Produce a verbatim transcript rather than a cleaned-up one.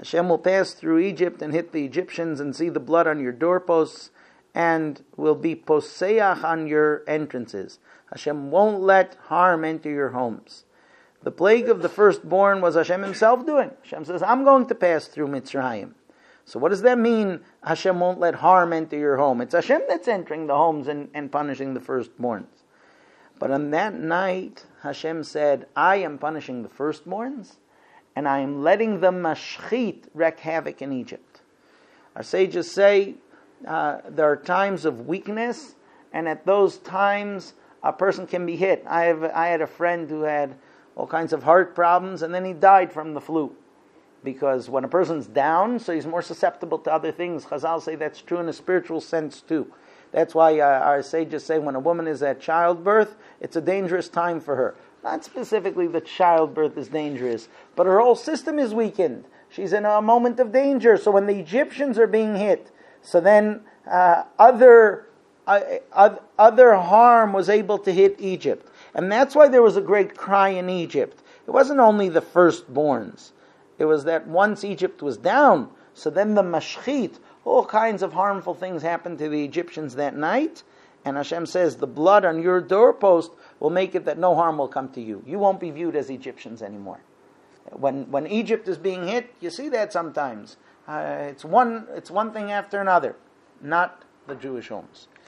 Hashem will pass through Egypt and hit the Egyptians and see the blood on your doorposts and will be poseach on your entrances. Hashem won't let harm enter your homes. The plague of the firstborn was Hashem himself doing. Hashem says, I'm going to pass through Mitzrayim. So what does that mean, Hashem won't let harm enter your home? It's Hashem that's entering the homes and, and punishing the firstborns. But on that night, Hashem said, I am punishing the firstborns, and I am letting the mashchit wreak havoc in Egypt. Our sages say uh, there are times of weakness, and at those times a person can be hit. I have I had a friend who had all kinds of heart problems, and then he died from the flu. Because when a person's down, so he's more susceptible to other things. Chazal say that's true in a spiritual sense too. That's why uh, our sages say when a woman is at childbirth, it's a dangerous time for her. Not specifically that childbirth is dangerous, but her whole system is weakened. She's in a moment of danger. So when the Egyptians are being hit, so then uh, other uh, other harm was able to hit Egypt. And that's why there was a great cry in Egypt. It wasn't only the firstborns. It was that once Egypt was down, so then the mashchit, all kinds of harmful things happened to the Egyptians that night. And Hashem says, the blood on your doorpost will make it that no harm will come to you. You won't be viewed as Egyptians anymore. When when Egypt is being hit, you see that sometimes. Uh, it's one it's one thing after another, not the Jewish homes.